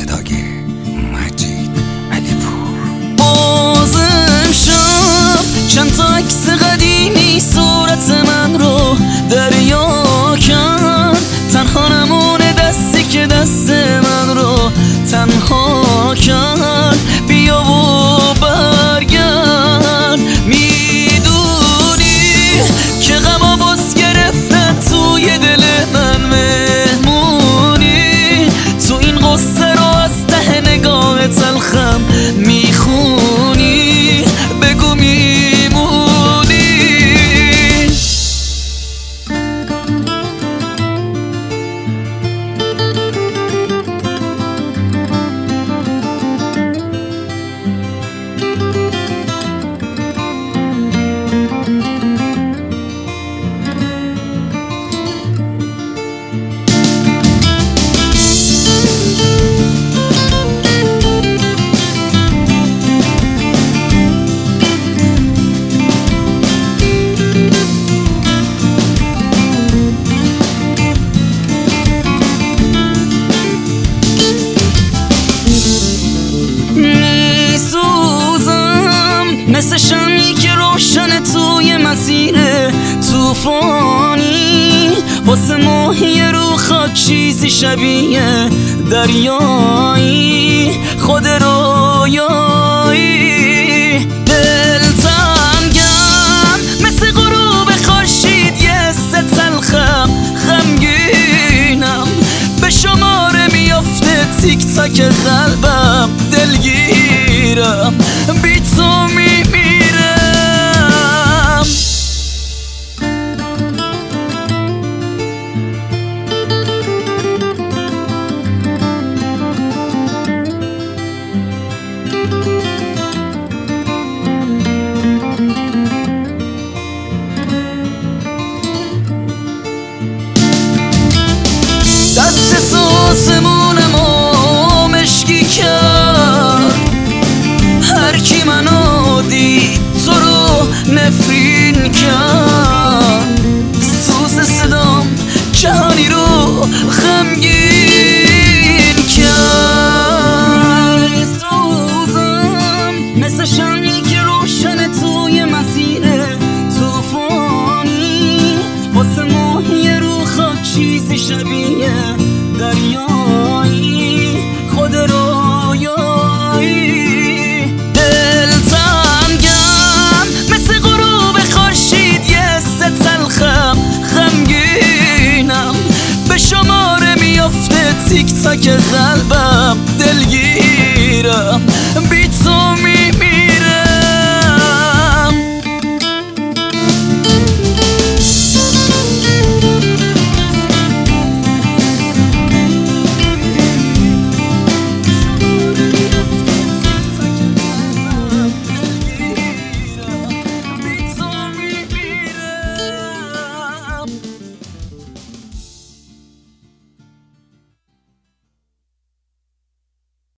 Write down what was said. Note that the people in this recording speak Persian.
صدای مجید علیپور. بازم شب چند تا عکس قدیمی صورت من رو دریا کرد، تنها نمونه دستی که دست من رو تنها کرد. بیا و برگرد، میدونی که غما باز گرفته توی دل من مهمونی، تو این قصه رو از ته نگاه تلخم میخونی، بگو میمونی. مثل شمی که روشن توی مسیر توفانی، واسه ماهی رو خاک چیزی شبیه دریایی، خود رویایی. دلتنگم مثل غروب خورشید، یه حس تلخم غمگینم، به شماره میافته تیک تاک قلبم، دلگیرم بی تو میمیرم. دست ساسمونمو مشکی کرد، هر کی منو دید تو رو نفرین کرد. سوز صدام جهانی رو غمگین کرد. سوزم مثل شمی که روشن توی مسیر توفانی، واسه ماهی رو خاک چیزی شبیه دریایی، خود رویایی. دلتنگم مثل غروب خورشید، یه حس تلخم غمگینم، به شماره میافته تیک تاک قلبم، دلگیرم بی تو